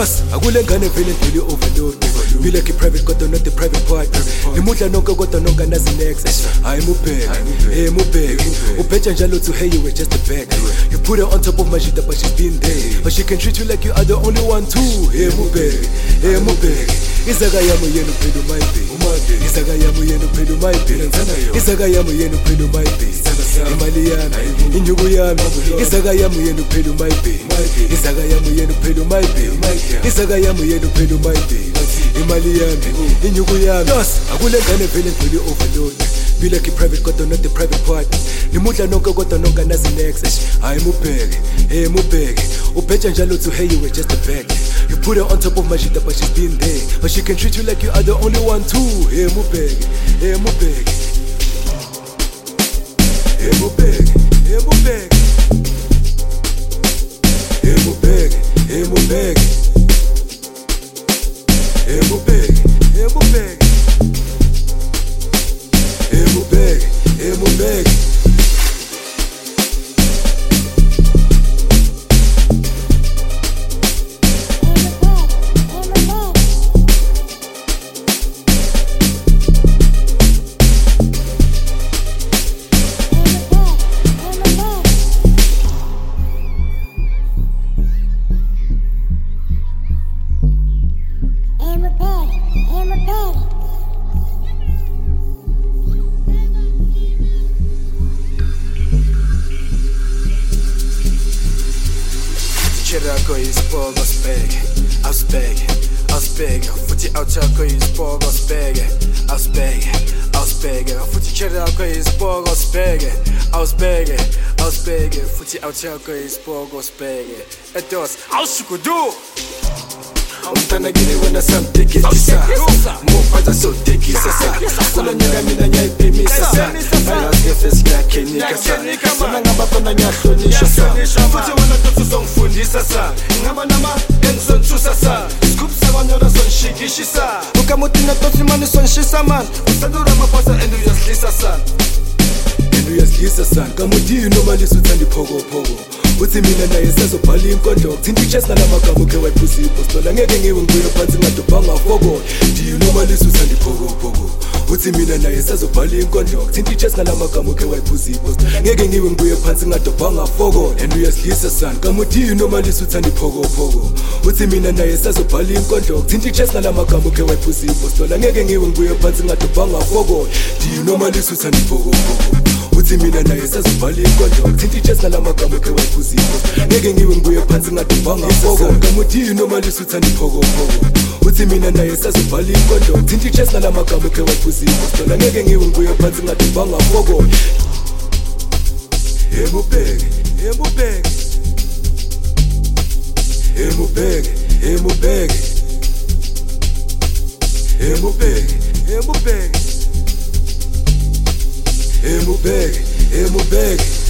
Yes, akulengane vele ngili overload. Be like a private kodwa not the private part. Nimudla nonke kodwa nonke nazi next. Hayi mubheke, mubheke. Ubheja njalo to hey you were just a bag. You put her on top of my shit but she's been there. But she can treat you like you are the only one too. Hey mubheke, Izaga yamu yenu pelu maybe. Izaga yamu yenu pelu maybe. Izaga yamu yenu pelu maybe. Imali yami, inyugu yami. Izaga yamu yenu pelu maybe. Izaga yamu yenu pelu maybe. Izaga yamu yenu pelu maybe. Imali yami, inyugu yami. Yes, akulengane vele ngili overload. Be like a private kodwa not the private part. Nimudla nonke kodwa nonke nazi next. Hayi mubheke, ubheja njalo to hey you were just a bag. You put her on top of my shit but she's been there. But she can treat you like you are the only one too. Hey mubheke, mubheke. Hey mubheke, mubheke. Hey mubheke, mubheke. Hey mubheke, mubheke. Hey mubheke, mubheke. Chirako is pogo spege, I'll spege, futi outako is pogo spege, I'll spege, futi chirako is pogo spege, I'll spege, futi outako is pogo spege, etos, I'll shukudu. Umtana gini wena samteketisa Mufaza sotekisa sa Kula nyaka mina nyaipimisa sa Ayazgefes nyakenika sa Sana ngaba kona nyahlonisha sa Futhi wana totu songfundisa sa Ngaba nama enzontusa sa Scoop sa wanyora sonshikishisa Ukamutina totu mani sonshisa man Usadura mapasa endu yaslisa sa Endu yaslisa sa Kamuti normally suthandi pogo uthi mina naye sezobhala inkondlo thinta ichest nalamagama ukhe wayiphuza ipostola ngeke ngiwe ngibuye phansi ngadobhanga foko ndiyo normalisa uthanda iphokopoko uthi mina naye sezobhala inkondlo thinta ichest nalamagama ukhe wayiphuza ipostola ngeke ngiwe ngibuye phansi ngadobhanga foko and uyasilisa sana kamuthi normalisa uthanda iphokopoko uthi mina naye sezobhala inkondlo thinta ichest nalamagama ukhe wayiphuza ipostola ngeke ngiwe ngibuye phansi ngadobhanga foko ndiyo normalisa uthanda iphokopoko uthi mina naye sezobhala inkondlo thinta ichest nalamagama ukhe wayiphuza ngeke ngiwe ngibuye phansi ngadobhanga foko kamuthi normalisa uthanda iphokopoko uthi mina naye sezobhala inkondlo thinta ichest nalamagama ukhe wayiphuza ipostola ngeke ngiwe ngibuye phansi ngadobhanga foko hey mubheke hey mubheke hey mubheke hey mubheke hey mubheke hey mubheke hey mubheke